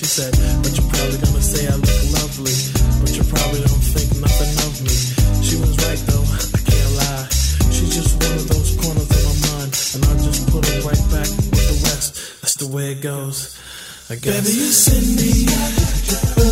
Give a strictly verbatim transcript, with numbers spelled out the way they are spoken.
sunset. But you're probably gonna say I look lovely, but you probably don't think nothing of me. She was right though, I can't lie. She's just one of those corners in my mind, and I just put her right back with the rest. That's the way it goes, I guess. Baby, you send me